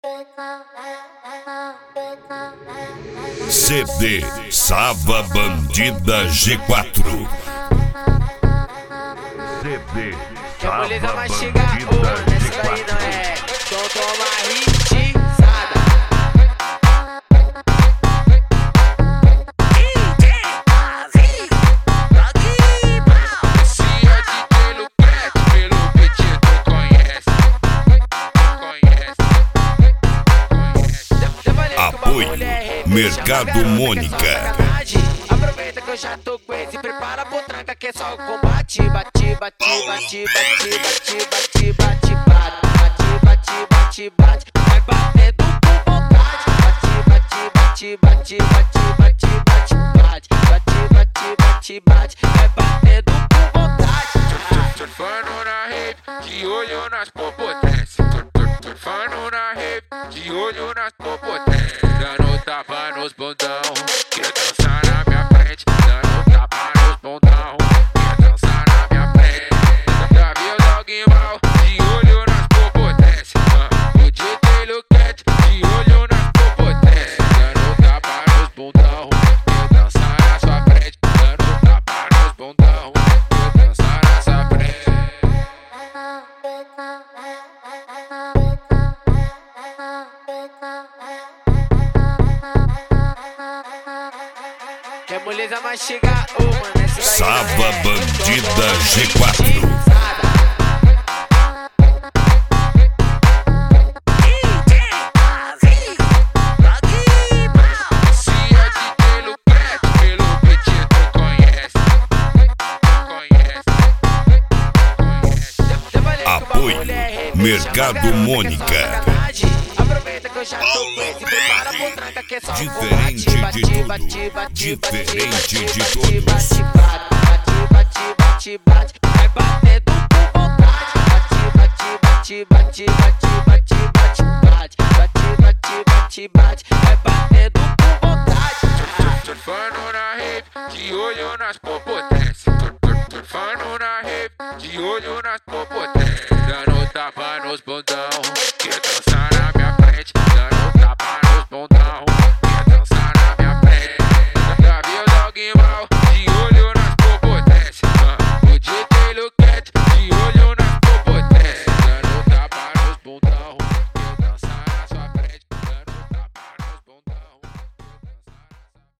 CD Sava Bandida G4. CD Sava Bandida G4. Então toma hitizada. Se é de pelo preto, pelo beat tu conhece. Apoio Mercado Mônica. Aproveita que eu já tô com esse, prepara pro tranca que é só o combate. Bate, bate, bate, bate, bate, bate, bate, bate, bate, bate, vai batendo com vontade. Bate, bate, bate, bate, bate, bate, bate, bate, bate, vai batendo com vontade. Surfando na rave, de olho nas popotências. Surfando na rave, de olho nas popotências. Dando tapa nos bundão, quer dançar na minha frente. Dando tapa nos bundão, quer dançar na minha frente. Já viu alguém mal, de olho nas popotências. O DJ Luquete, de olho nas popotências. Dando tapa nos bundão, quer dançar na sua frente. Dando tapa nos bundão, quer dançar na sua frente. Que a moleza mastiga, ô mano, essa daí Sava Bandida G4. Se é de pelo preto, pelo beat tu conhece. Apoio Mercado Mônica. Aproveita que eu já tô com esse, prepara pro tranca que é só Diferente de tudo, diferente de todos. Bate, bate, bate, bate, vai batendo com vontade. Bate, bate, bate, bate, bate, bate, bate, bate, bate, vai batendo com vontade. Surfando na rave, de olho nas popotências. Surfando na rave, de olho nas popotências. Dando tapa nos bundão.